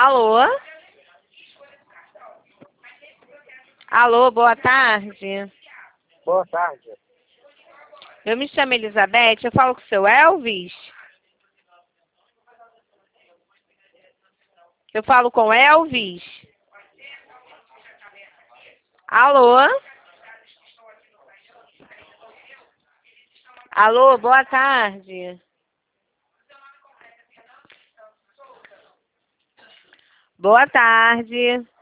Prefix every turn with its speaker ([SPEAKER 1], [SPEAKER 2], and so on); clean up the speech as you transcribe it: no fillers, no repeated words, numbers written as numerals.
[SPEAKER 1] Alô? Alô, boa tarde.
[SPEAKER 2] Boa tarde.
[SPEAKER 1] Eu me chamo Elizabeth, eu falo com o seu Elvis? Eu falo com Elvis? Alô? Alô, boa tarde. Boa tarde.